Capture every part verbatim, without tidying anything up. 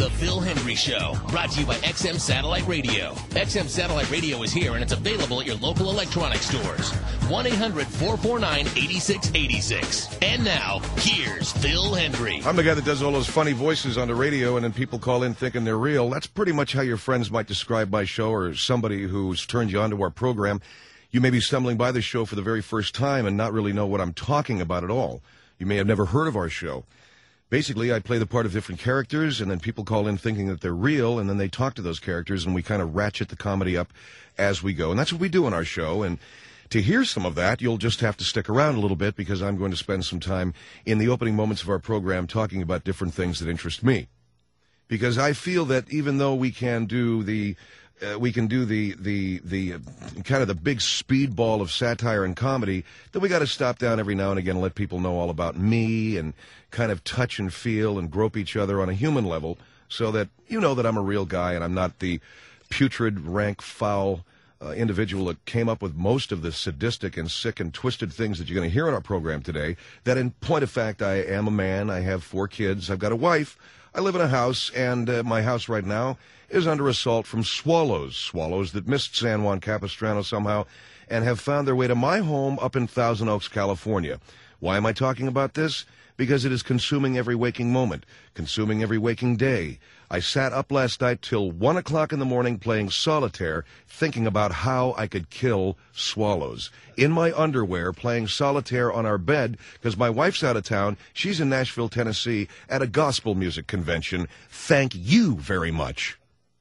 The Phil Hendry Show, brought to you by X M Satellite Radio. X M Satellite Radio is here, and it's available at your local electronics stores. one eight hundred four four nine eight six eight six. And now, here's Phil Hendry. I'm the guy that does all those funny voices on the radio, and then people call in thinking they're real. That's pretty much how your friends might describe my show, or somebody who's turned you onto our program. You may be stumbling by the show for the very first time and not really know what I'm talking about at all. You may have never heard of our show. Basically, I play the part of different characters, and then people call in thinking that they're real, and then they talk to those characters, and we kind of ratchet the comedy up as we go. And that's what we do on our show. And to hear some of that, you'll just have to stick around a little bit, because I'm going to spend some time in the opening moments of our program talking about different things that interest me. Because I feel that even though we can do the Uh, we can do the the the uh, kind of the big speedball of satire and comedy, then we got to stop down every now and again and let people know all about me and kind of touch and feel and grope each other on a human level, so that you know that I'm a real guy and I'm not the putrid, rank, foul uh, individual that came up with most of the sadistic and sick and twisted things that you're going to hear on our program today. That in point of fact, I am a man. I have four kids. I've got a wife. I live in a house, and uh, my house right now is under assault from swallows, swallows that missed San Juan Capistrano somehow and have found their way to my home up in Thousand Oaks, California. Why am I talking about this? Because it is consuming every waking moment, consuming every waking day. I sat up last night till one o'clock in the morning playing solitaire, thinking about how I could kill swallows. In my underwear, playing solitaire on our bed, because my wife's out of town. She's in Nashville, Tennessee, at a gospel music convention. Thank you very much.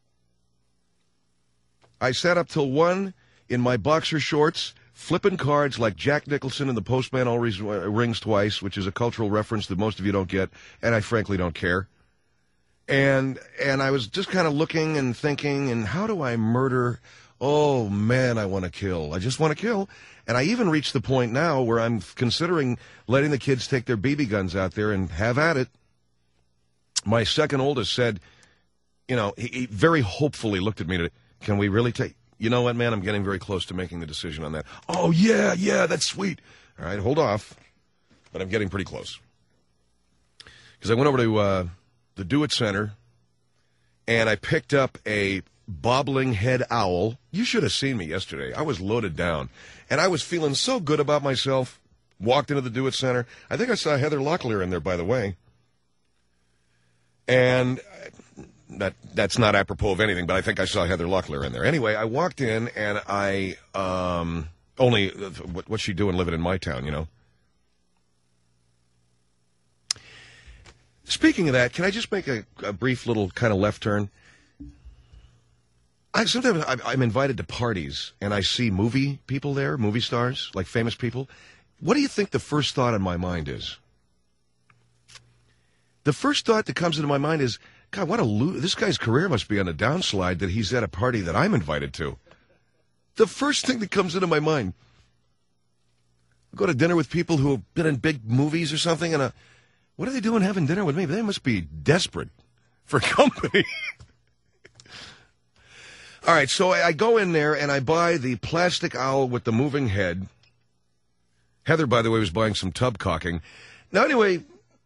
I sat up till one in my boxer shorts, flipping cards like Jack Nicholson in The Postman Always Rings Twice, which is a cultural reference that most of you don't get, and I frankly don't care. And and I was just kind of looking and thinking, and how do I murder? Oh, man, I want to kill. I just want to kill. And I even reached the point now where I'm considering letting the kids take their B B guns out there and have at it. My second oldest said, you know, he, he very hopefully looked at me to, can we really take, you know what, man, I'm getting very close to making the decision on that. Oh, yeah, yeah, that's sweet. All right, hold off. But I'm getting pretty close. Because I went over to uh, the Do It Center, and I picked up a bobbling head owl. You should have seen me yesterday. I was loaded down, and I was feeling so good about myself. Walked into the Do It Center. I think I saw Heather Locklear in there, by the way. And that that's not apropos of anything, but I think I saw Heather Locklear in there. Anyway, I walked in, and I, um, only, what, what's she doing living in my town, you know? Speaking of that, can I just make a, a brief little kind of left turn? I sometimes I'm invited to parties, and I see movie people there, movie stars, like famous people. What do you think the first thought in my mind is? The first thought that comes into my mind is, God, what a lo- this guy's career must be on a downslide that he's at a party that I'm invited to. The first thing that comes into my mind. I go to dinner with people who have been in big movies or something, and uh, what are they doing having dinner with me? They must be desperate for company. All right, so I go in there, and I buy the plastic owl with the moving head. Heather, by the way, was buying some tub caulking. Now, anyway,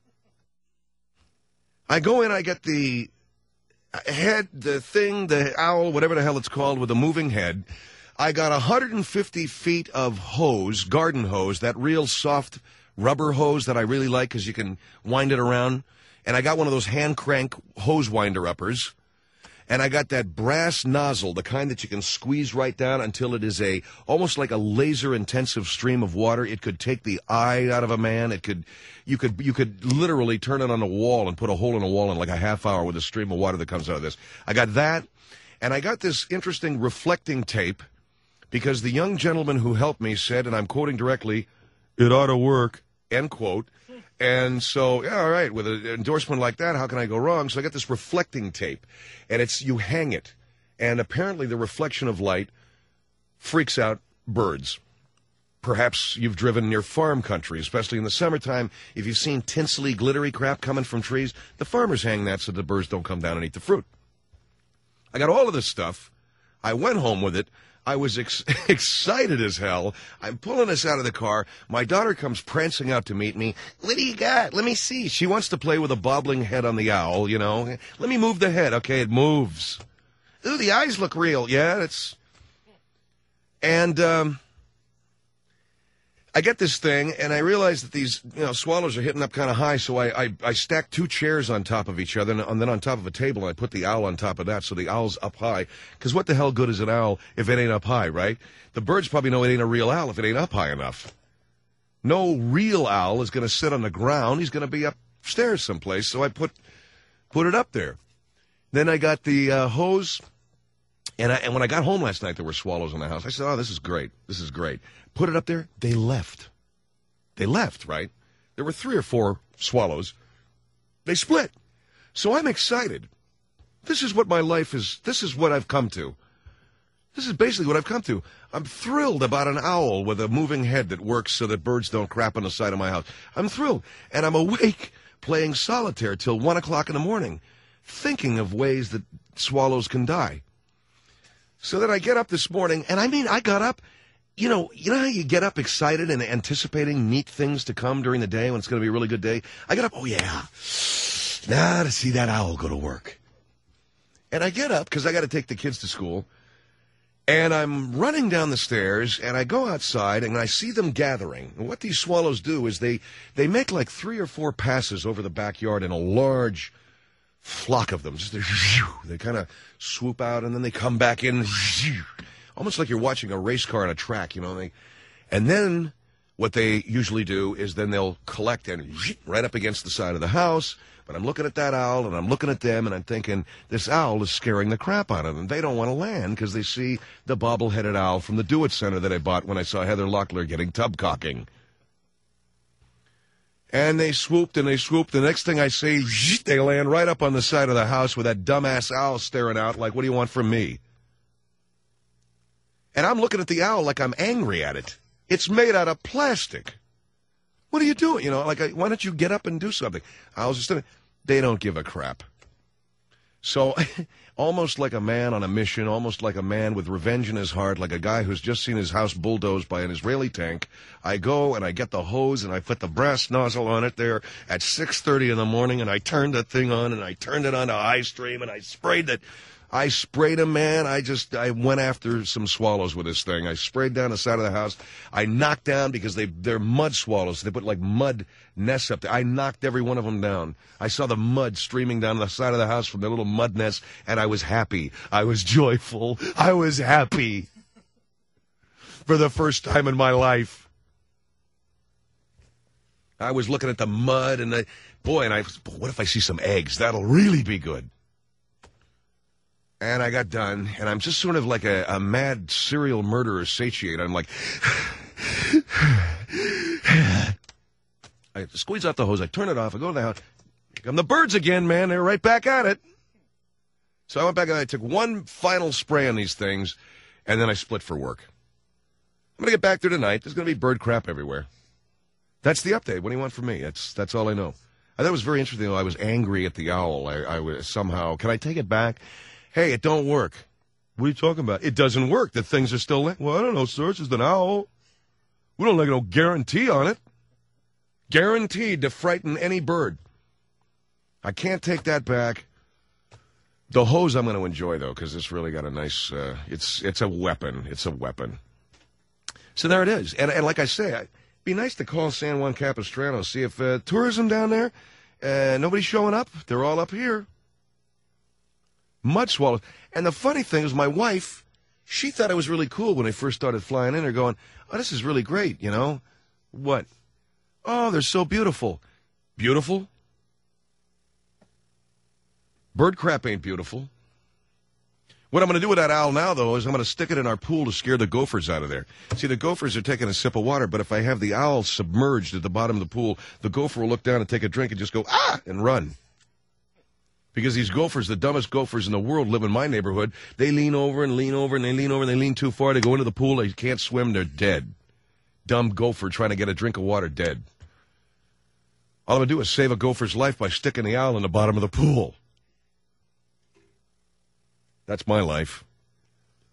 I go in, I get the head, the thing, the owl, whatever the hell it's called, with a moving head. I got one hundred fifty feet of hose, garden hose, that real soft rubber hose that I really like because you can wind it around. And I got one of those hand crank hose winder-uppers. And I got that brass nozzle, the kind that you can squeeze right down until it is a almost like a laser-intensive stream of water. It could take the eye out of a man. It could, you could, you could literally turn it on a wall and put a hole in a wall in like a half hour with a stream of water that comes out of this. I got that, and I got this interesting reflecting tape because the young gentleman who helped me said, and I'm quoting directly, "It ought to work," end quote. And so, yeah, all right, with an endorsement like that, how can I go wrong? So I got this reflecting tape, and it's, you hang it, and apparently the reflection of light freaks out birds. Perhaps you've driven near farm country, especially in the summertime. If you've seen tinsely, glittery crap coming from trees, the farmers hang that so the birds don't come down and eat the fruit. I got all of this stuff. I went home with it. I was ex- excited as hell. I'm pulling us out of the car. My daughter comes prancing out to meet me. What do you got? Let me see. She wants to play with a bobbling head on the owl, you know. Let me move the head. Okay, it moves. Ooh, the eyes look real. Yeah, it's... And um, I get this thing, and I realize that these you know swallows are hitting up kind of high, so I, I, I stack two chairs on top of each other, and then on top of a table, and I put the owl on top of that, so the owl's up high. Because what the hell good is an owl if it ain't up high, right? The birds probably know it ain't a real owl if it ain't up high enough. No real owl is going to sit on the ground. He's going to be upstairs someplace, so I put put it up there. Then I got the uh, hose... And, I, and when I got home last night, there were swallows in the house. I said, oh, this is great. This is great. Put it up there. They left. They left, right? There were three or four swallows. They split. So I'm excited. This is what my life is. This is what I've come to. This is basically what I've come to. I'm thrilled about an owl with a moving head that works so that birds don't crap on the side of my house. I'm thrilled. And I'm awake playing solitaire till one o'clock in the morning, thinking of ways that swallows can die. So then I get up this morning, and I mean, I got up, you know, you know how you get up excited and anticipating neat things to come during the day when it's going to be a really good day? I get up, oh yeah, now to see that owl go to work. And I get up, because I got to take the kids to school, and I'm running down the stairs, and I go outside, and I see them gathering. And what these swallows do is they, they make like three or four passes over the backyard in a large flock of them. Just they kind of swoop out and then they come back in, almost like you're watching a race car on a track, you know. They, and then what they usually do is then they'll collect and right up against the side of the house. But I'm looking at that owl and I'm looking at them and I'm thinking this owl is scaring the crap out of them. They don't want to land because they see the bobble-headed owl from the Do It Center that I bought when I saw Heather Locklear getting tub cocking. And they swooped and they swooped. The next thing I see, they land right up on the side of the house with that dumbass owl staring out like, what do you want from me? And I'm looking at the owl like I'm angry at it. It's made out of plastic. What are you doing? You know, like, why don't you get up and do something? Owls just, they don't give a crap. So, almost like a man on a mission, almost like a man with revenge in his heart, like a guy who's just seen his house bulldozed by an Israeli tank, I go and I get the hose and I put the brass nozzle on it there at six thirty in the morning, and I turned that thing on and I turned it on to high stream and I sprayed it. I sprayed him, man. I just, I went after some swallows with this thing. I sprayed down the side of the house. I knocked down, because they, they're mud swallows. They put like mud nests up there. I knocked every one of them down. I saw the mud streaming down the side of the house from their little mud nests, and I was happy. I was joyful. I was happy. For the first time in my life. I was looking at the mud, and I, boy, and I, what if I see some eggs? That'll really be good. And I got done, and I'm just sort of like a, a mad serial murderer satiate. I'm like, I squeeze out the hose, I turn it off, I go to the house. Here come the birds again, man. They're right back at it. So I went back and I took one final spray on these things, and then I split for work. I'm going to get back there tonight. There's going to be bird crap everywhere. That's the update. What do you want from me? That's that's all I know. I thought it was very interesting, though. I was angry at the owl. I, I was somehow, can I take it back? Hey, it don't work. What are you talking about? It doesn't work. The things are still... Well, I don't know, sir. It's just an owl. We don't like no guarantee on it. Guaranteed to frighten any bird. I can't take that back. The hose I'm going to enjoy, though, because it's really got a nice... Uh, it's it's a weapon. It's a weapon. So there it is. And, and like I say, it'd be nice to call San Juan Capistrano, see if uh, tourism down there, uh, nobody's showing up. They're all up here. Mud swallows. And the funny thing is, my wife, she thought it was really cool when I first started flying in. They're going, oh, this is really great, you know? What? Oh, they're so beautiful. Beautiful? Bird crap ain't beautiful. What I'm going to do with that owl now, though, is I'm going to stick it in our pool to scare the gophers out of there. See, the gophers are taking a sip of water, but if I have the owl submerged at the bottom of the pool, the gopher will look down and take a drink and just go, ah, and run. Because these gophers, the dumbest gophers in the world, live in my neighborhood. They lean over and lean over and they lean over and they lean too far. They go into the pool. They can't swim. They're dead. Dumb gopher trying to get a drink of water, dead. All I'm going to do is save a gopher's life by sticking the owl in the bottom of the pool. That's my life.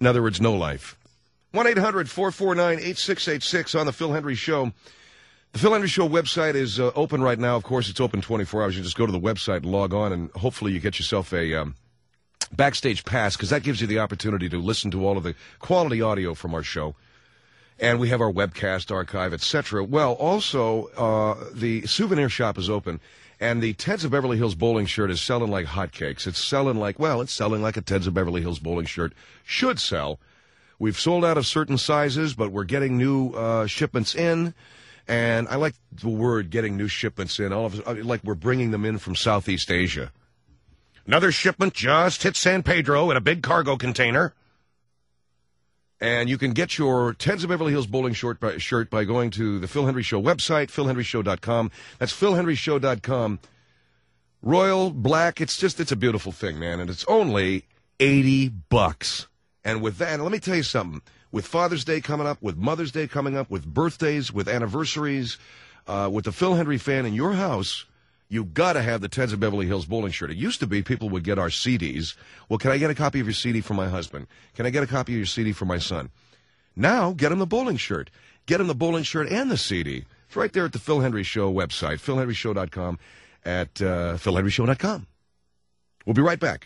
In other words, no life. one eight hundred four four nine eight six eight six on the Phil Hendrie Show. The Phil Hendrie Show website is uh, open right now. Of course, it's open twenty-four hours. You just go to the website and log on, and hopefully you get yourself a um, backstage pass, because that gives you the opportunity to listen to all of the quality audio from our show. And we have our webcast archive, et cetera. Well, also, uh, the souvenir shop is open, and the Teds of Beverly Hills bowling shirt is selling like hotcakes. It's selling like, well, it's selling like a Teds of Beverly Hills bowling shirt should sell. We've sold out of certain sizes, but we're getting new uh, shipments in. And I like the word getting new shipments in. All of us, like we're bringing them in from Southeast Asia. Another shipment just hit San Pedro in a big cargo container. And you can get your Teds of Beverly Hills bowling shirt by, shirt by going to the Phil Hendrie Show website, phil hendrie show dot com. That's phil hendrie show dot com. Royal black, it's just, it's a beautiful thing, man. And it's only eighty bucks. And with that, let me tell you something. With Father's Day coming up, with Mother's Day coming up, with birthdays, with anniversaries, uh, with the Phil Hendrie fan in your house, you got to have the Teds of Beverly Hills bowling shirt. It used to be people would get our C Ds. Well, can I get a copy of your C D for my husband? Can I get a copy of your C D for my son? Now, get him the bowling shirt. Get him the bowling shirt and the C D. It's right there at the Phil Hendrie Show website, phil hendrie show dot com, at uh, phil hendrie show dot com. We'll be right back.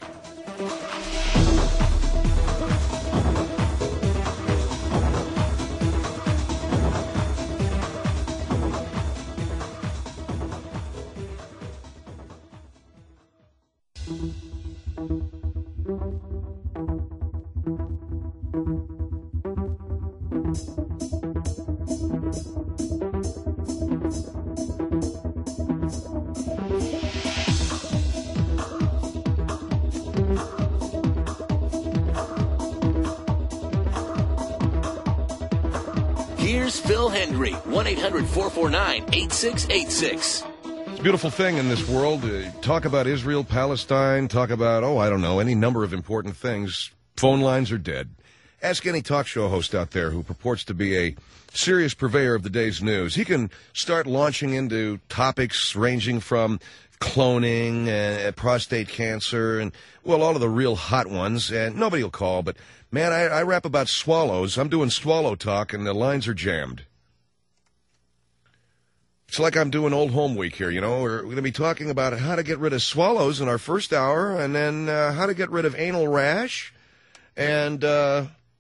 Here's Phil Hendrie, one eight hundred four four nine eight six eight six. It's a beautiful thing in this world. Uh, talk about Israel, Palestine, talk about, oh, I don't know, any number of important things. Phone lines are dead. Ask any talk show host out there who purports to be a serious purveyor of the day's news. He can start launching into topics ranging from cloning, uh, prostate cancer, and, well, all of the real hot ones, and nobody will call, but, man, I, I rap about swallows. I'm doing swallow talk, and the lines are jammed. It's like I'm doing Old Home Week here, you know. We're going to be talking about how to get rid of swallows in our first hour, and then uh, how to get rid of anal rash, and, uh...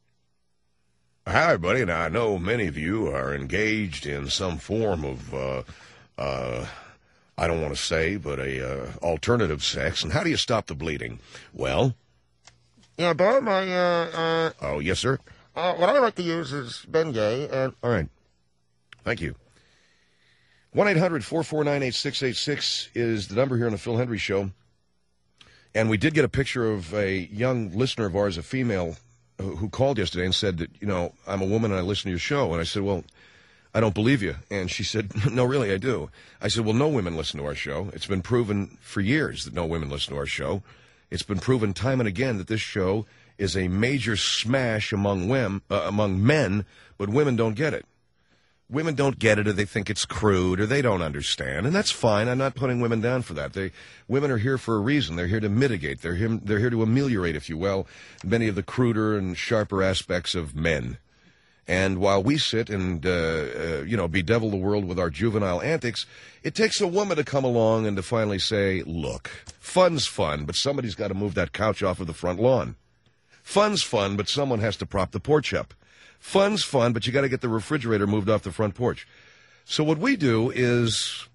Hi, everybody. Now, I know many of you are engaged in some form of, uh, uh, I don't want to say, but a uh, alternative sex. And how do you stop the bleeding? Well, yeah, Bob, my, uh, uh, oh, yes, sir. uh, what I like to use is Bengay, and All right. Thank you. one eight hundred four four nine eight six eight six is the number here on the Phil Hendrie Show. And we did get a picture of a young listener of ours, a female, who called yesterday and said that, you know, I'm a woman and I listen to your show. And I said, well, I don't believe you. And she said, no, really, I do. I said, well, no women listen to our show. It's been proven for years that no women listen to our show. It's been proven time and again that this show is a major smash among, women, uh, among men, but women don't get it. Women don't get it, or they think it's crude, or they don't understand, and that's fine. I'm not putting women down for that. They, women are here for a reason. They're here to mitigate. They're here, they're here to ameliorate, if you will, many of the cruder and sharper aspects of men. And while we sit and, uh, uh, you know, bedevil the world with our juvenile antics, it takes a woman to come along and to finally say, look, fun's fun, but somebody's got to move that couch off of the front lawn. Fun's fun, but someone has to prop the porch up. Fun's fun, but you got to get the refrigerator moved off the front porch. So what we do is,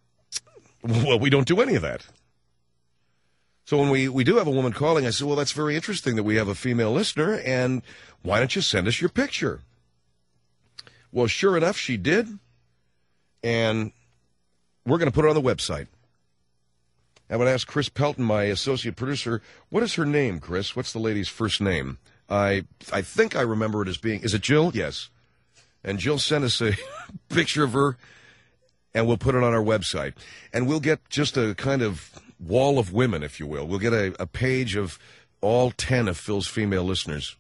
well, we don't do any of that. So when we, we do have a woman calling, I say, well, that's very interesting that we have a female listener, and why don't you send us your picture? Well, sure enough, she did, and we're going to put it on the website. I would ask Chris Pelton, my associate producer, what is her name, Chris? What's the lady's first name? I I think I remember it as being, is it Jill? Yes. And Jill sent us a picture of her, and we'll put it on our website. And we'll get just a kind of wall of women, if you will. We'll get a, a page of all ten of Phil's female listeners.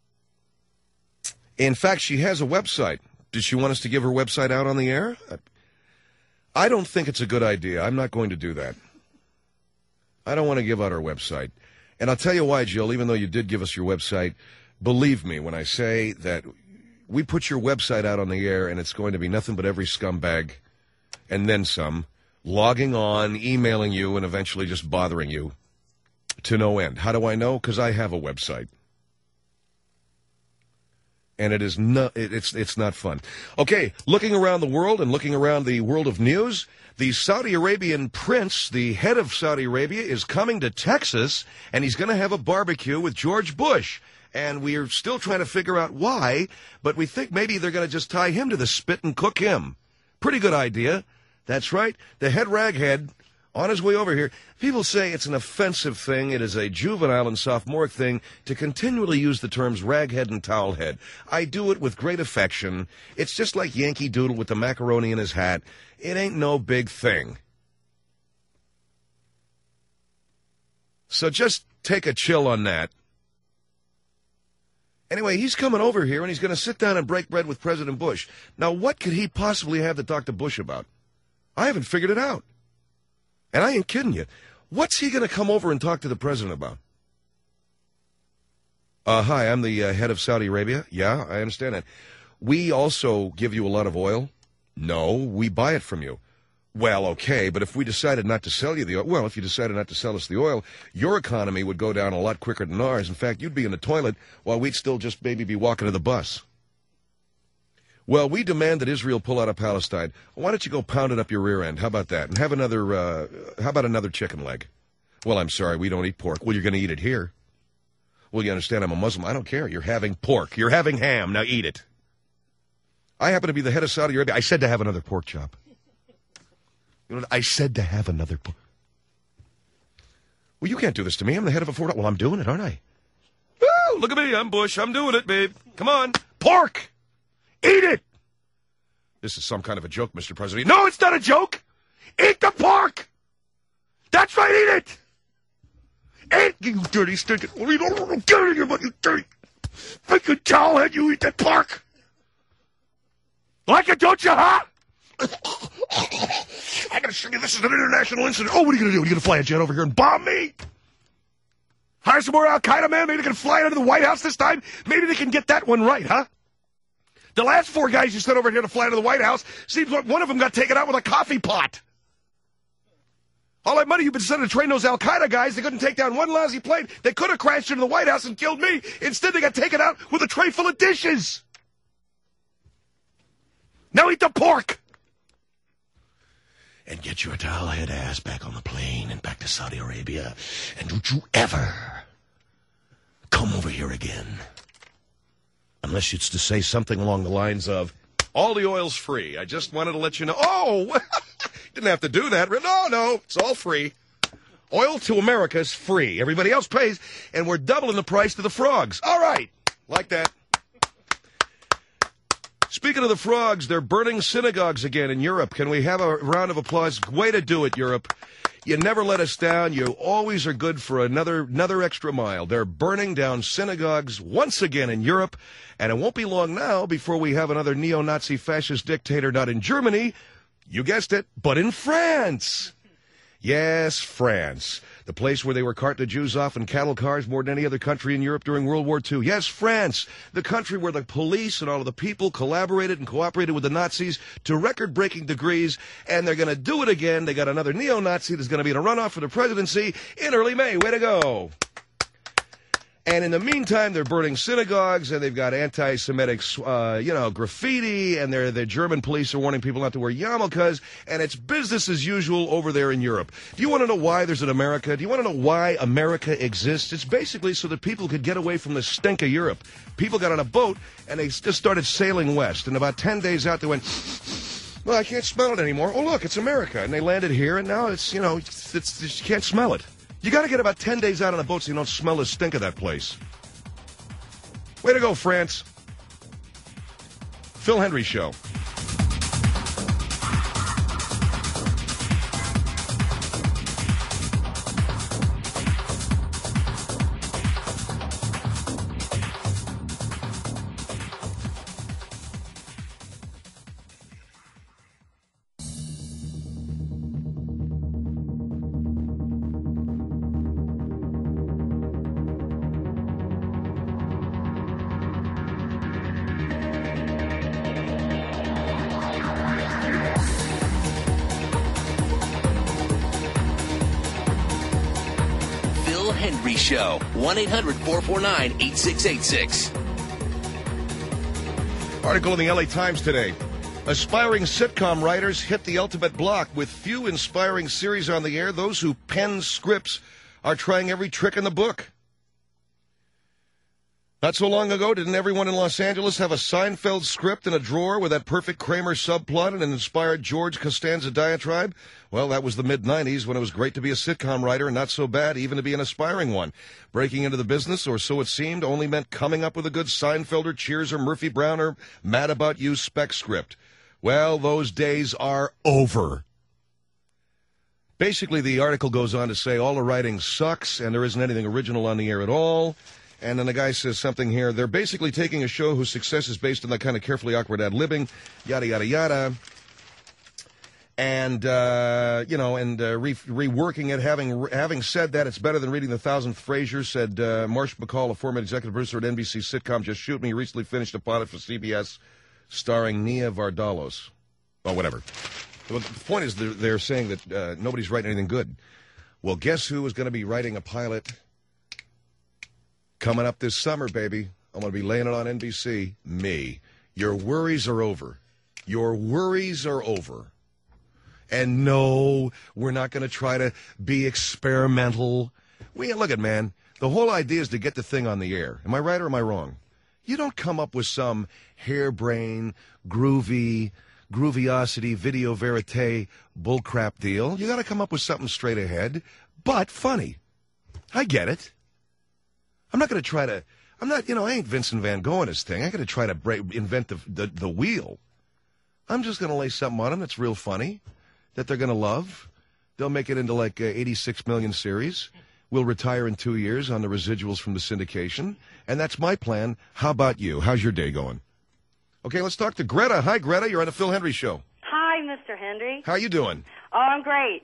In fact, she has a website. Did she want us to give her website out on the air? I don't think it's a good idea. I'm not going to do that. I don't want to give out our website. And I'll tell you why, Jill, even though you did give us your website, believe me when I say that we put your website out on the air and it's going to be nothing but every scumbag and then some logging on, emailing you, and eventually just bothering you to no end. How do I know? Because I have a website. And it is not, it's, it's not fun. Okay, looking around the world and looking around the world of news, the Saudi Arabian prince, the head of Saudi Arabia, is coming to Texas, and he's going to have a barbecue with George Bush. And we are still trying to figure out why, but we think maybe they're going to just tie him to the spit and cook him. Pretty good idea. That's right. The head raghead on his way over here. People say it's an offensive thing. It is a juvenile and sophomoric thing to continually use the terms raghead and towelhead. I do it with great affection. It's just like Yankee Doodle with the macaroni in his hat. It ain't no big thing. So just take a chill on that. Anyway, he's coming over here, and he's going to sit down and break bread with President Bush. Now, what could he possibly have to talk to Bush about? I haven't figured it out. And I ain't kidding you. What's he going to come over and talk to the president about? Uh, hi, I'm the uh, head of Saudi Arabia. Yeah, I understand that. We also give you a lot of oil. No, we buy it from you. Well, okay, but if we decided not to sell you the oil, well, if you decided not to sell us the oil, your economy would go down a lot quicker than ours. In fact, you'd be in the toilet while we'd still just maybe be walking to the bus. Well, we demand that Israel pull out of Palestine. Why don't you go pound it up your rear end? How about that? And have another, uh, how about another chicken leg? Well, I'm sorry, we don't eat pork. Well, you're going to eat it here. Well, you understand, I'm a Muslim. I don't care. You're having pork. You're having ham. Now eat it. I happen to be the head of Saudi Arabia. I said to have another pork chop. You know, I said to have another pork. Well, you can't do this to me. I'm the head of a Ford. Well, I'm doing it, aren't I? Woo! Look at me. I'm Bush. I'm doing it, babe. Come on. Pork! Eat it! This is some kind of a joke, Mister President. No, it's not a joke! Eat the pork! That's right, eat it! Eat, you dirty, stinking... Well, you don't get it in your butt, you dirty... Make a towel head, you eat that pork! Like it, don't you, huh? I gotta show you this is an international incident. Oh, what are you gonna do? Are you gonna fly a jet over here and bomb me? Hire some more Al-Qaeda, man? Maybe they can fly into the White House this time? Maybe they can get that one right, huh? The last four guys you sent over here to fly to the White House, seems like one of them got taken out with a coffee pot. All that money you've been sending to train those Al-Qaeda guys, they couldn't take down one lousy plane. They could have crashed into the White House and killed me. Instead, they got taken out with a tray full of dishes. Now eat the pork. And get your towel-head ass back on the plane and back to Saudi Arabia. And don't you ever come over here again. Unless it's to say something along the lines of, all the oil's free. I just wanted to let you know. Oh, didn't have to do that. No, no, it's all free. Oil to America is free. Everybody else pays, and we're doubling the price to the frogs. All right, like that. Speaking of the frogs, they're burning synagogues again in Europe. Can we have a round of applause? Way to do it, Europe. You never let us down. You always are good for another another extra mile. They're burning down synagogues once again in Europe, and it won't be long now before we have another neo-Nazi fascist dictator not in Germany, you guessed it, but in France. Yes, France. The place where they were carting the Jews off in cattle cars more than any other country in Europe during World War Two. Yes, France. The country where the police and all of the people collaborated and cooperated with the Nazis to record-breaking degrees, and they're going to do it again. They got another neo-Nazi that's going to be in a runoff for the presidency in early May. Way to go. And in the meantime, they're burning synagogues, and they've got anti-Semitic, uh, you know, graffiti, and they're, the German police are warning people not to wear yarmulkes, and it's business as usual over there in Europe. Do you want to know why there's an America? Do you want to know why America exists? It's basically so that people could get away from the stink of Europe. People got on a boat, and they just started sailing west, and about ten days out, they went, well, I can't smell it anymore. Oh, look, it's America. And they landed here, and now it's, you know, it's, it's, it's you can't smell it. You got to get about ten days out on a boat so you don't smell the stink of that place. Way to go, France. Phil Hendry Show. Phil Hendry Show. one eight hundred four four nine eight six eight six. Article in the L A Times today. Aspiring sitcom writers hit the ultimate block. With few inspiring series on the air, those who pen scripts are trying every trick in the book. Not so long ago, didn't everyone in Los Angeles have a Seinfeld script in a drawer with that perfect Kramer subplot and an inspired George Costanza diatribe? Well, that was the mid nineties when it was great to be a sitcom writer and not so bad even to be an aspiring one. Breaking into the business, or so it seemed, only meant coming up with a good Seinfeld or Cheers or Murphy Brown or Mad About You spec script. Well, those days are over. Basically, the article goes on to say all the writing sucks and there isn't anything original on the air at all. And then the guy says something here. They're basically taking a show whose success is based on that kind of carefully awkward ad-libbing, yada, yada, yada. And, uh, you know, and uh, re- reworking it. Having having said that, it's better than reading The Thousandth Frasier, said uh, Marsh McCall, a former executive producer at N B C sitcom Just Shoot Me, recently finished a pilot for C B S starring Nia Vardalos. Oh, whatever. The point is they're, they're saying that uh, nobody's writing anything good. Well, guess who is going to be writing a pilot coming up this summer, baby? I'm going to be laying it on N B C. Me. Your worries are over. Your worries are over. And no, we're not going to try to be experimental. We look at, man, the whole idea is to get the thing on the air. Am I right or am I wrong? You don't come up with some harebrained, groovy, grooviosity, video verite bullcrap deal. You got to come up with something straight ahead, but funny. I get it. I'm not going to try to, I'm not, you know, I ain't Vincent Van Gogh in this thing. I ain't going to try to break, invent the, the the wheel. I'm just going to lay something on them that's real funny, that they're going to love. They'll make it into like a eighty-six million series. We'll retire in two years on the residuals from the syndication. And that's my plan. How about you? How's your day going? Okay, let's talk to Greta. Hi, Greta. You're on the Phil Hendry Show. Hi, Mister Hendry. How you doing? Oh, I'm great.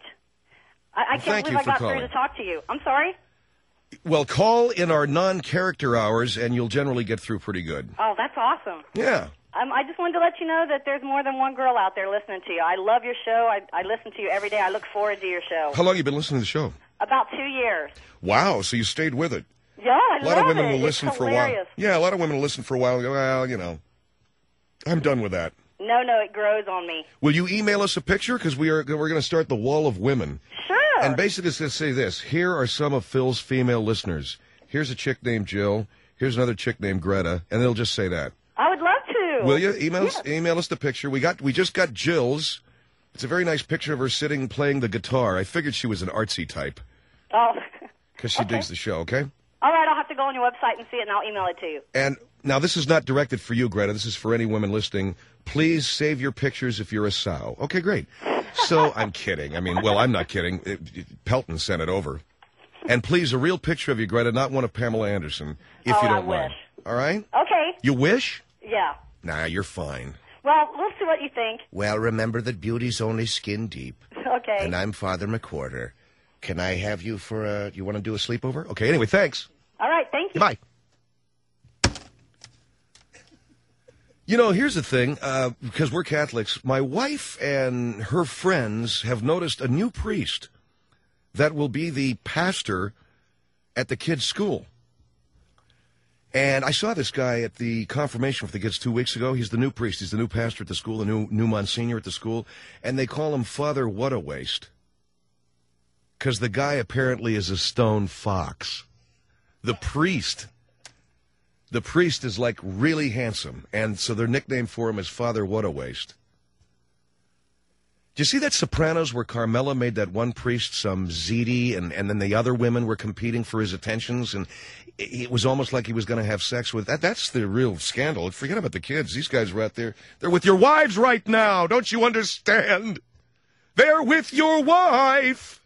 I, I Well, can't thank believe you I for got calling. through to talk to you. I'm sorry? Well, call in our non-character hours, and you'll generally get through pretty good. Oh, that's awesome. Yeah. Um, I just wanted to let you know that there's more than one girl out there listening to you. I love your show. I, I listen to you every day. I look forward to your show. How long have you been listening to the show? About two years. Wow, so you stayed with it. Yeah, I A lot love of women it. will listen it's for a hilarious. while. Yeah, a lot of women will listen for a while and go, well, you know, I'm done with that. No, no, it grows on me. Will you email us a picture? Because we are, we're going to start the wall of women. Sure. And basically it's going to say this. Here are some of Phil's female listeners. Here's a chick named Jill. Here's another chick named Greta. And it'll just say that. I would love to. Will you? Email, yes. us, email us the picture. We got. We just got Jill's. It's a very nice picture of her sitting playing the guitar. I figured she was an artsy type. Oh. Because she Okay. digs the show, okay? All right, I'll have to go on your website and see it, and I'll email it to you. And now this is not directed for you, Greta. This is for any women listening. Please save your pictures if you're a sow. Okay, great. So, I'm kidding. I mean, well, I'm not kidding. It, it, Pelton sent it over. And please, a real picture of you, Greta, not one of Pamela Anderson, if Oh, you I don't mind. wish. All right? Okay. You wish? Yeah. Nah, you're fine. Well, we'll see what you think. Well, remember that beauty's only skin deep. Okay. And I'm Father McWhorter. Can I have you for a... You want to do a sleepover? Okay, anyway, thanks. All right, thank you. Goodbye. You know, here's the thing, uh, because we're Catholics, my wife and her friends have noticed a new priest that will be the pastor at the kids' school. And I saw this guy at the confirmation for the kids two weeks ago. He's the new priest. He's the new pastor at the school, the new new Monsignor at the school. And they call him Father What-A-Waste. Because the guy apparently is a stone fox. The priest. The priest is, like, really handsome. And so their nickname for him is Father What-A-Waste. Do you see that Sopranos where Carmela made that one priest some ziti, and, and then the other women were competing for his attentions, and it, it was almost like he was going to have sex with... That, that's the real scandal. Forget about the kids. These guys were out there. They're with your wives right now. Don't you understand? They're with your wife.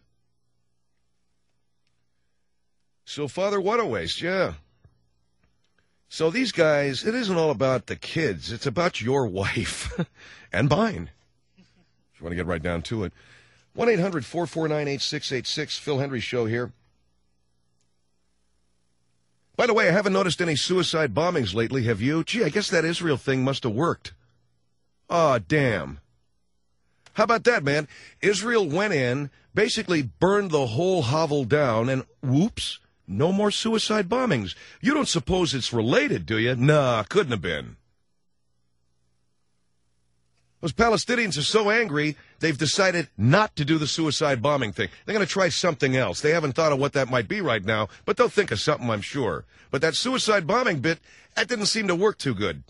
So Father What-A-Waste, yeah. So these guys, it isn't all about the kids. It's about your wife and mine. If you want to get right down to it. one eight hundred four four nine eight six eight six, Phil Hendry Show here. By the way, I haven't noticed any suicide bombings lately, have you? Gee, I guess that Israel thing must have worked. Aw, oh, damn. How about that, man? Israel went in, basically burned the whole hovel down, and whoops, No more suicide bombings. You don't suppose it's related, do you? Nah, couldn't have been. Those Palestinians are so angry, they've decided not to do the suicide bombing thing. They're going to try something else. They haven't thought of what that might be right now, but they'll think of something, I'm sure. But that suicide bombing bit, that didn't seem to work too good.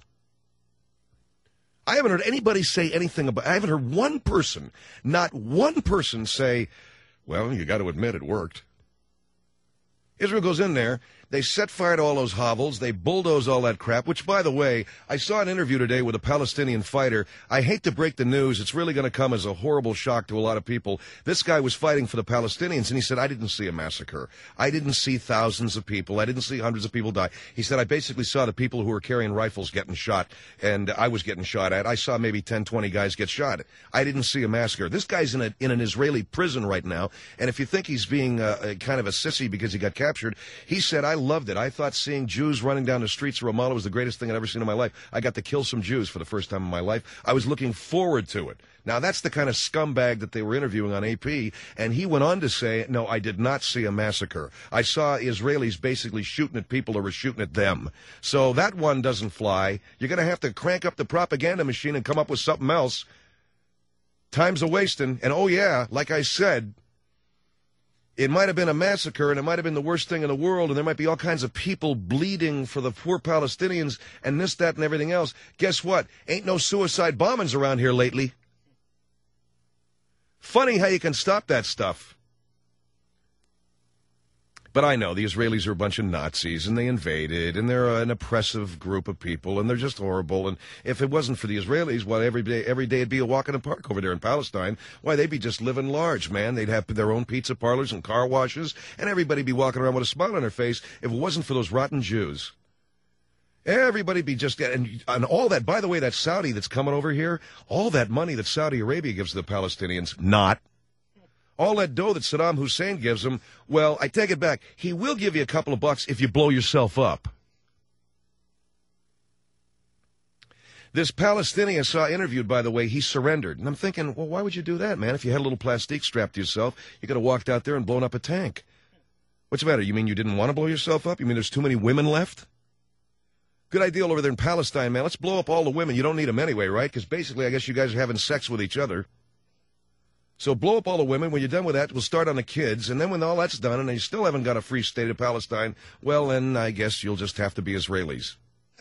I haven't heard anybody say anything about I haven't heard one person, not one person say, well, you got to admit it worked. Israel goes in there, they set fire to all those hovels, they bulldoze all that crap, which, by the way, I saw an interview today with a Palestinian fighter. I hate to break the news. It's really going to come as a horrible shock to a lot of people. This guy was fighting for the Palestinians, and he said, I didn't see a massacre. I didn't see thousands of people. I didn't see hundreds of people die. He said, I basically saw the people who were carrying rifles getting shot, and I was getting shot at. I saw maybe ten, twenty guys get shot. I didn't see a massacre. This guy's in, a, in an Israeli prison right now, and if you think he's being uh, a kind of a sissy because he got captured, he said, I loved it. I thought seeing Jews running down the streets of Ramallah was the greatest thing I'd ever seen in my life. I got to kill some Jews for the first time in my life. I was looking forward to it. Now, that's the kind of scumbag that they were interviewing on A P, and he went on to say, no, I did not see a massacre. I saw Israelis basically shooting at people who were shooting at them. So that one doesn't fly. You're going to have to crank up the propaganda machine and come up with something else. Time's a-wasting, and oh yeah, like I said, it might have been a massacre, and it might have been the worst thing in the world, and there might be all kinds of people bleeding for the poor Palestinians, and this, that, and everything else. Guess what? Ain't no suicide bombings around here lately. Funny how you can stop that stuff. But I know the Israelis are a bunch of Nazis, and they invaded, and they're an oppressive group of people, and they're just horrible. And if it wasn't for the Israelis, well, every day, every day it'd be a walk in the park over there in Palestine. Why, they'd be just living large, man. They'd have their own pizza parlors and car washes, and everybody'd be walking around with a smile on their face if it wasn't for those rotten Jews. Everybody'd be just, and, and all that, by the way, that Saudi that's coming over here, all that money that Saudi Arabia gives to the Palestinians, not. All that dough that Saddam Hussein gives them, well, I take it back. He will give you a couple of bucks if you blow yourself up. This Palestinian I saw interviewed, by the way, he surrendered. And I'm thinking, well, why would you do that, man? If you had a little plastique strapped to yourself, you could have walked out there and blown up a tank. What's the matter? You mean you didn't want to blow yourself up? You mean there's too many women left? Good idea over there in Palestine, man. Let's blow up all the women. You don't need them anyway, right? Because basically, I guess you guys are having sex with each other. So blow up all the women. When you're done with that, we'll start on the kids. And then when all that's done and you still haven't got a free state of Palestine, well, then I guess you'll just have to be Israelis.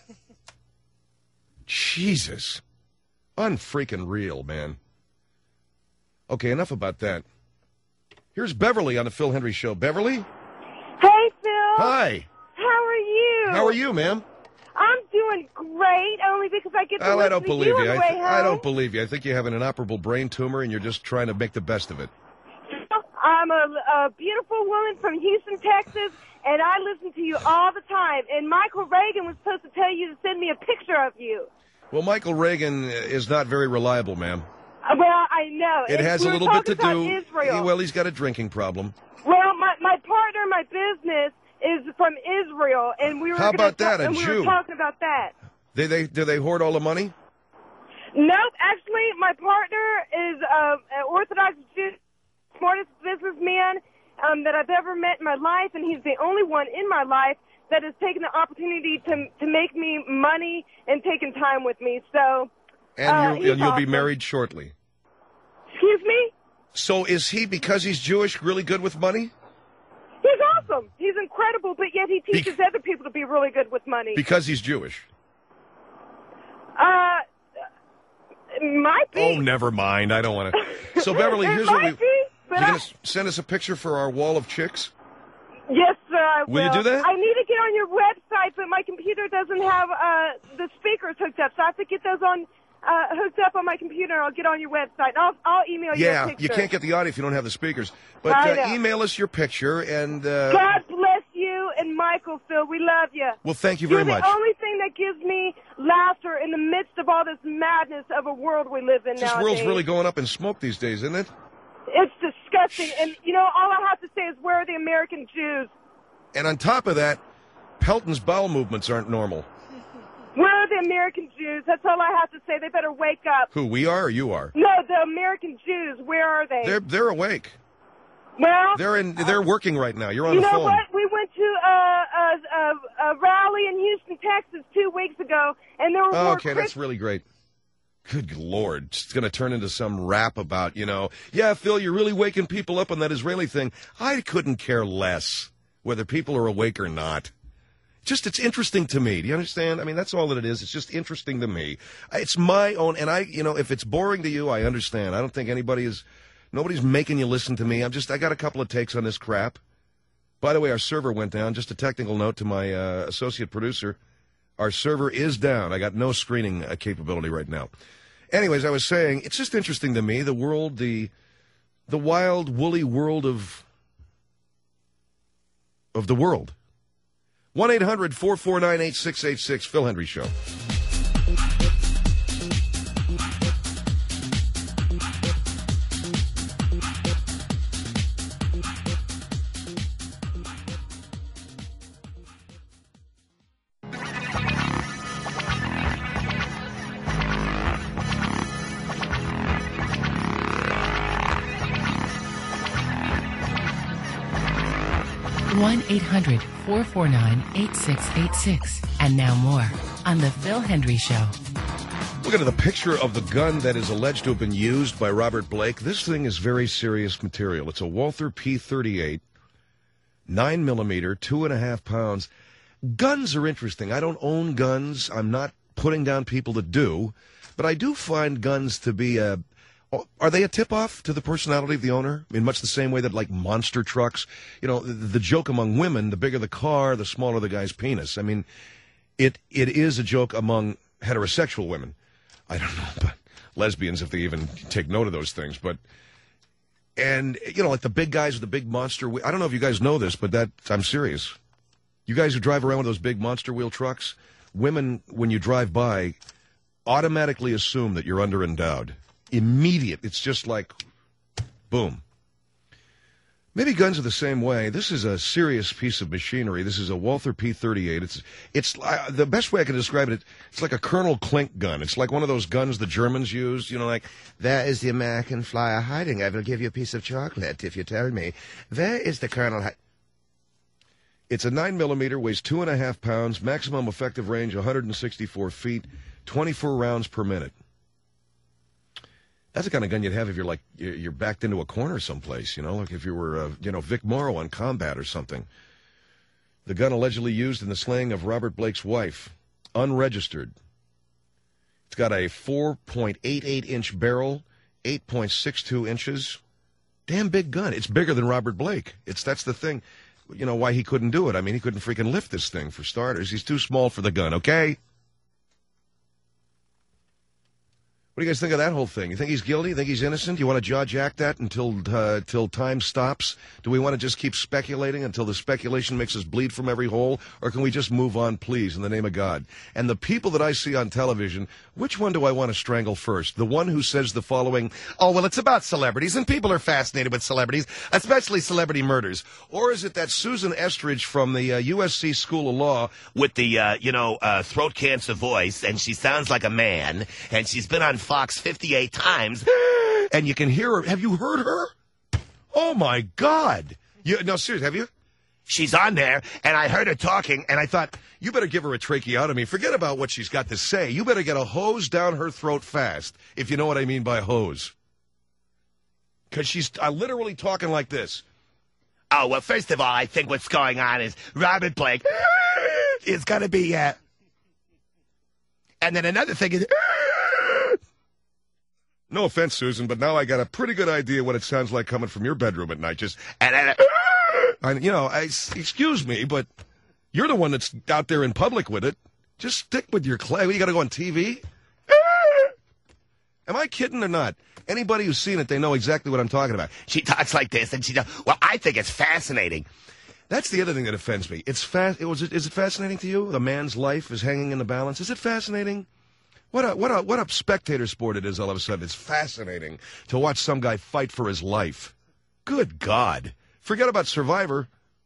Jesus. Unfreaking real, man. Okay, enough about that. Here's Beverly on the Phil Hendry Show. Beverly? Hey, Phil. Hi. How are you? How are you, ma'am? I'm doing great, only because I get to Well, listen I don't to believe you you. on I, the way th- home. I don't believe you. I think you have an inoperable brain tumor, and you're just trying to make the best of it. I'm a, a beautiful woman from Houston, Texas, and I listen to you all the time. And Michael Reagan was supposed to tell you to send me a picture of you. Well, Michael Reagan is not very reliable, ma'am. Uh, Well, I know. It And has we a were little bit to talking do. about Israel. Well, he's got a drinking problem. Well, my, my partner in my business is from Israel, and we were How gonna about ta- that, a and we Jew? were talking about that. They, they, do they hoard all the money? Nope. Actually, my partner is uh, an Orthodox Jew, smartest businessman um, that I've ever met in my life, and he's the only one in my life that has taken the opportunity to to make me money and taken time with me. So, And, uh, you're, he's and you'll be awesome. married shortly. Excuse me? So is he, because he's Jewish, really good with money? He's awesome. He's incredible, but yet he teaches Be- other people to be really good with money. Because he's Jewish. uh, it might be. Oh, never mind. I don't want to. So, Beverly, It here's what we... might be, but You're I- going to send us a picture for our wall of chicks? Yes, sir, I will. Will you do that? I need to get on your website, but my computer doesn't have uh, the speakers hooked up, so I have to get those on uh, hooked up on my computer, and I'll get on your website. I'll, I'll email you a Yeah, picture. you can't get the audio if you don't have the speakers. But I uh, know. email us your picture, and... Uh, God bless you and Michael, Phil. We love you. well, thank you very You're much. the only thing that gives me laughter in the midst of all this madness of a world we live in This nowadays. world's really going up in smoke these days, isn't it? It's disgusting. And, you know, all I have to say is, where are the American Jews? And on top of that, Pelton's bowel movements aren't normal. Where are the American Jews? That's all I have to say. They better wake up. Who, we are or you are? No, the American Jews. Where are they? They're they're awake. well, They're in. They're working right now. You're on you the know phone. what? We went to a, a, a, a rally in Houston, Texas two weeks ago, and there were Oh, more okay, Chris- that's really great. Good Lord. It's going to turn into some rap about, you know, yeah, Phil, you're really waking people up on that Israeli thing. I couldn't care less whether people are awake or not. Just, it's interesting to me. Do you understand? I mean, that's all that it is. It's just interesting to me. It's my own, and I, you know, if it's boring to you, I understand. I don't think anybody is, nobody's making you listen to me. I'm just, I got a couple of takes on this crap. By the way, our server went down. Just a technical note to my uh, associate producer. Our server is down. I got no screening uh, capability right now. Anyways, I was saying, it's just interesting to me, the world, the the wild, woolly world of of the world. one eight hundred four four nine eight six eight six, Phil Hendry Show. one eight hundred four four nine eight six eight six. And now more on The Phil Hendry Show. Look at the picture of the gun that is alleged to have been used by Robert Blake. This thing is very serious material. It's a Walther P thirty-eight, nine millimeter, two and a half pounds. Guns are interesting. I don't own guns. I'm not putting down people that do. But I do find guns to be a... Are they a tip-off to the personality of the owner? In much the same way that, like, monster trucks, you know, the, the joke among women, the bigger the car, the smaller the guy's penis. I mean, it it is a joke among heterosexual women. I don't know, but lesbians, if they even take note of those things. But, and, you know, like the big guys with the big monster, I don't know if you guys know this, but that, I'm serious. You guys who drive around with those big monster wheel trucks, women, when you drive by, automatically assume that you're under-endowed. Immediate. It's just like, boom. Maybe guns are the same way. This is a serious piece of machinery. This is a Walther P thirty-eight. It's it's uh, the best way I can describe it. It's like a Colonel Klink gun. It's like one of those guns the Germans used. You know, like, There is the American flyer hiding. I will give you a piece of chocolate if you tell me. Where is the Colonel hi- it's a nine millimeter, weighs two and a half pounds, maximum effective range one hundred sixty-four feet, twenty-four rounds per minute. That's the kind of gun you'd have if you're like you're backed into a corner someplace, you know, like if you were, uh, you know, Vic Morrow on Combat or something. The gun allegedly used in the slaying of Robert Blake's wife, unregistered. It's got a four point eight eight inch barrel, eight point six two inches. Damn big gun. It's bigger than Robert Blake. It's that's the thing, you know, why he couldn't do it. I mean, he couldn't freaking lift this thing for starters. He's too small for the gun. Okay. What do you guys think of that whole thing? You think he's guilty? You think he's innocent? You want to jaw-jack that until uh, till time stops? Do we want to just keep speculating until the speculation makes us bleed from every hole? Or can we just move on, please, in the name of God? And the people that I see on television, which one do I want to strangle first? The one who says the following, oh, well, it's about celebrities, and people are fascinated with celebrities, especially celebrity murders. Or is it that Susan Estridge from the uh, U S C School of Law with the, uh, you know, uh, throat cancer voice, and she sounds like a man, and she's been on Fox fifty-eight times, and you can hear her. Have you heard her? Oh, my God. You, no, seriously, have you? She's on there, and I heard her talking, and I thought, you better give her a tracheotomy. Forget about what she's got to say. You better get a hose down her throat fast, if you know what I mean by hose. Because she's uh, literally talking like this. Oh, well, first of all, I think what's going on is Robert Blake is going to be, uh... and then another thing is... No offense, Susan, but now I got a pretty good idea what it sounds like coming from your bedroom at night. Just, and then, I, you know, I, excuse me, but you're the one that's out there in public with it. Just stick with your clay. You got to go on T V? Am I kidding or not? Anybody who's seen it, they know exactly what I'm talking about. She talks like this, and she does. Well, I think it's fascinating. That's the other thing that offends me. It's fa- it was, is it fascinating to you? The man's life is hanging in the balance. Is it fascinating? What a what a what a spectator sport it is all of a sudden. It's fascinating to watch some guy fight for his life. Good God. Forget about Survivor.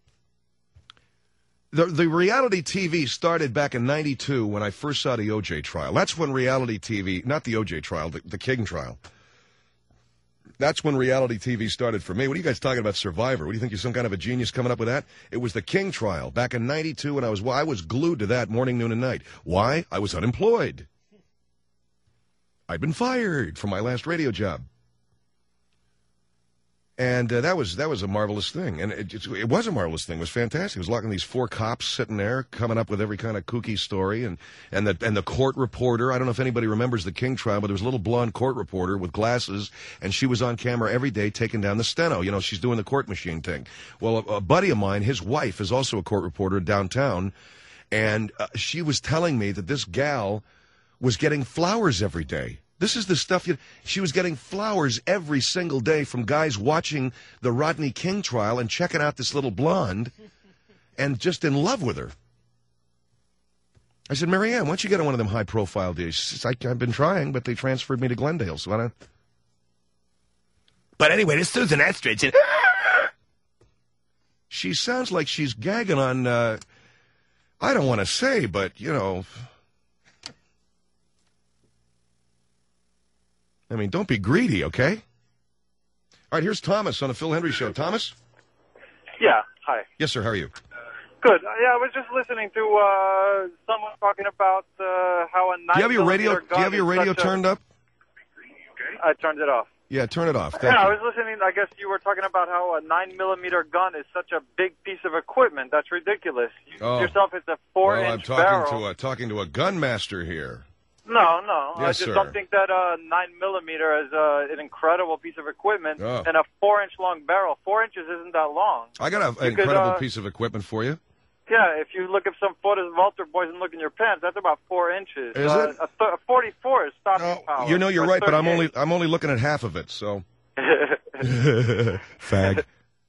The the reality T V started back in ninety-two when I first saw the O J trial. That's when reality T V, not the O J trial, the, the King trial. That's when reality T V started for me. What are you guys talking about, Survivor? What do you think? You're some kind of a genius coming up with that? It was the King trial back in ninety-two, and I was I was glued to that morning, noon, and night. Why? I was unemployed. I'd been fired from my last radio job. And uh, that was that was a marvelous thing. And it, it, it was a marvelous thing. It was fantastic. It was looking at these four cops sitting there, coming up with every kind of kooky story. And, and, the, and the court reporter, I don't know if anybody remembers the King trial, but there was a little blonde court reporter with glasses, and she was on camera every day taking down the steno. You know, she's doing the court machine thing. Well, a, a buddy of mine, his wife, is also a court reporter downtown, and uh, she was telling me that this gal was getting flowers every day. This is the stuff you... She was getting flowers every single day from guys watching the Rodney King trial and checking out this little blonde and just in love with her. I said, Marianne, why don't you get on one of them high-profile deals? She says, I, I've been trying, but they transferred me to Glendale, so I don't... But anyway, this Susan Estridge... And... She sounds like she's gagging on... Uh, I don't want to say, but, you know... I mean, don't be greedy, okay? All right, here's Thomas on the Phil Hendry Show. Thomas? Yeah, hi. Yes, sir, how are you? Good. Yeah, I was just listening to uh, someone talking about uh, how a nine Do you have your radio, gun do you have your radio is such turned a... up? I turned it off. Yeah, turn it off. Thank yeah, you. I was listening. I guess you were talking about how a nine millimeter gun is such a big piece of equipment. That's ridiculous. You Oh. yourself, it's a four well, inch I'm talking barrel. to a talking to a gun master here. No, no. I Yes, just sir. don't think that uh, nine millimeter is uh, an incredible piece of equipment Oh. and a four inch long barrel. Four inches isn't that long. I got a, an You could, incredible uh, piece of equipment for you. Yeah, if you look at some photos of altar boys and look in your pants, that's about four inches. Is uh, it? A, th- a forty-four is stopping Oh, power. you know, you're or right, but I'm only thirty-eight. I'm only looking at half of it, so. Fag.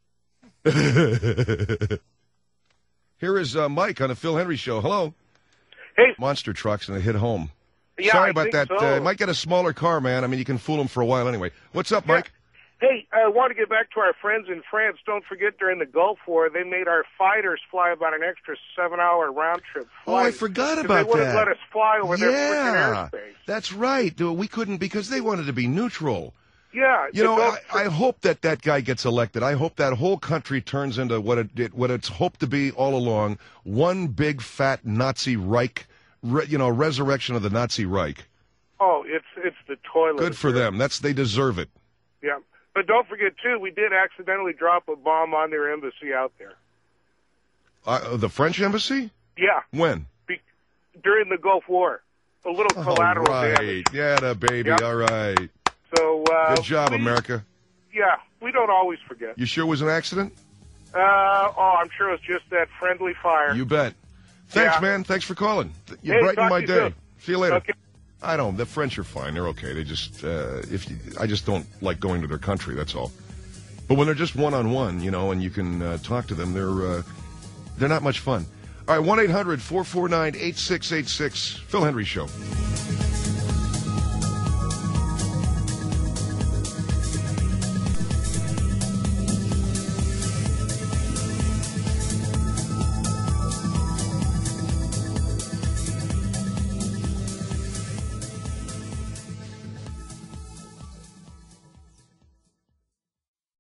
Here is uh, Mike on the Phil Hendry Show. Hello. Hey. Monster trucks and they hit home. Yeah, Sorry I about think that. so. Uh, might get a smaller car, man. I mean, you can fool them for a while anyway. What's up, Mike? Hey, I want to get back to our friends in France. Don't forget, during the Gulf War, they made our fighters fly about an extra seven-hour round-trip Oh, I flight. forgot 'cause about They wouldn't that. let us fly over their Yeah, freaking airspace. that's right. Dude, we couldn't because they wanted to be neutral. Yeah. You the know, Gulf- I, I hope that that guy gets elected. I hope that whole country turns into what it, it what it's hoped to be all along, one big fat Nazi Reich, re, you know, resurrection of the Nazi Reich. Oh, it's it's the toilet. Good for them. That's they deserve it. Yeah. But don't forget, too, we did accidentally drop a bomb on their embassy out there. Uh, the French embassy? Yeah. When? Be- during the Gulf War. A little collateral all right. damage. Yeah, the baby. Yep. All right. So, uh, Good job, we- America. Yeah, we don't always forget. You sure it was an accident? Uh, oh, I'm sure it's just that friendly fire. You bet. Thanks, Yeah. man. Thanks for calling. You Hey, brightened talk my to you day. soon. See you later. Okay. I don't. The French are fine. They're okay. They just, uh, if you, I just don't like going to their country. That's all. But when they're just one on one, you know, and you can uh, talk to them, they're uh, they're not much fun. All right, one eight hundred four four nine eight six eight six. Phil Hendry Show.